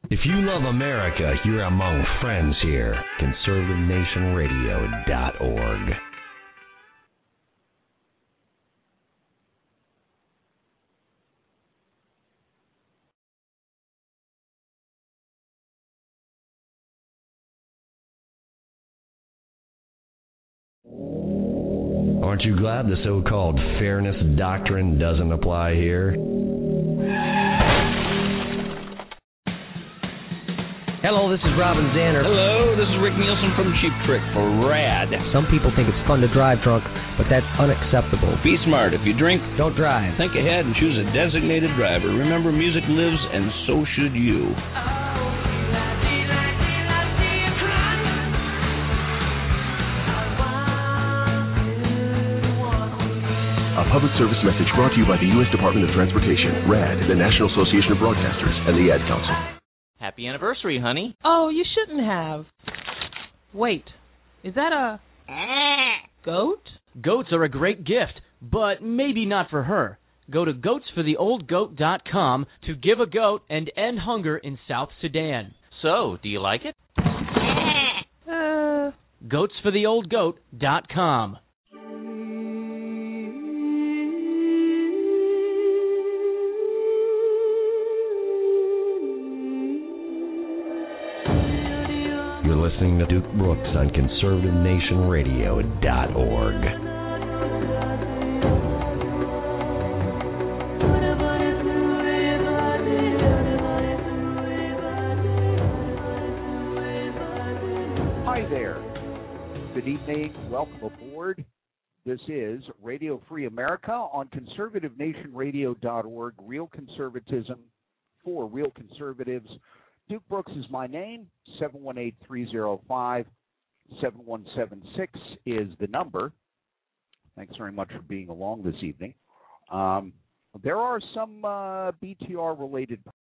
If you love America, you're among friends here. ConservativeNationRadio.org. Aren't you glad the so-called fairness doctrine doesn't apply here? Hello, this is Robin Zander. Hello, this is Rick Nielsen from Cheap Trick for RAD. Some people think it's fun to drive drunk, but that's unacceptable. Be smart. If you drink, don't drive. Think ahead and choose a designated driver. Remember, music lives, and so should you. A public service message brought to you by the U.S. Department of Transportation, RAD, the National Association of Broadcasters, and the Ad Council. Happy anniversary, honey. Oh, you shouldn't have. Wait, is that a goat? Goats are a great gift, but maybe not for her. Go to goatsfortheoldgoat.com to give a goat and end hunger in South Sudan. So, do you like it? Goatsfortheoldgoat.com. You're listening to Duke Brooks on ConservativeNationRadio.org. Hi there. Good evening. Welcome aboard. This is Radio Free America on ConservativeNationRadio.org. Real conservatism for real conservatives. Duke Brooks is my name. 718-305-7176 is the number. Thanks very much for being along this evening. There are some BTR-related